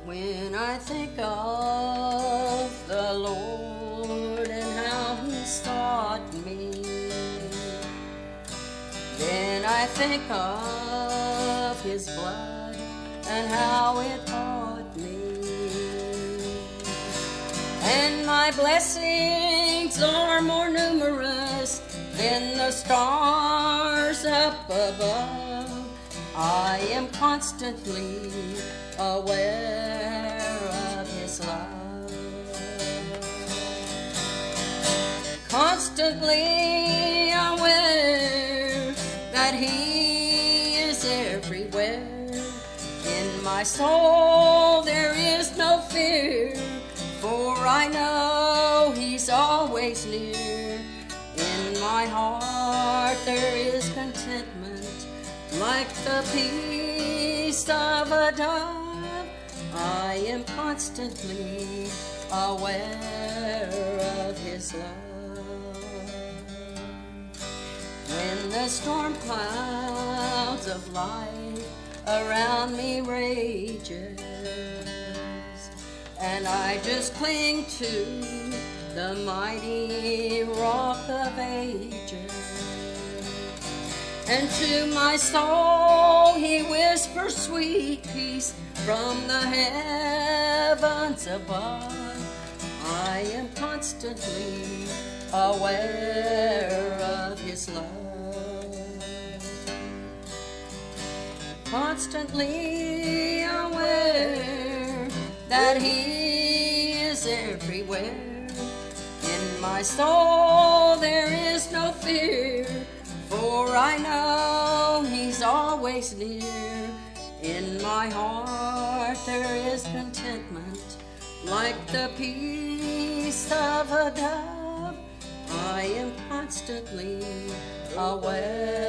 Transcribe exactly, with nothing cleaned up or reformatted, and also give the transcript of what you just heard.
When I think of the Lord and how He's taught me, then I think of His blood and how it bought me. And my blessings are more numerous than the stars up above. I am constantly aware of His love, constantly aware that He is everywhere. In my soul there is no fear, for I know He's always near. In my heart there is contentment, like the peace of a dove. I am constantly aware of His love. When the storm clouds of life around me rages, and I just cling to the mighty rock of ages, and to my soul He whispers sweet peace from the heavens above. I am constantly aware of His love, constantly aware that He is everywhere. In my soul there is no fear, for I know He's always near. In my heart there is contentment, like the peace of a dove. I am constantly aware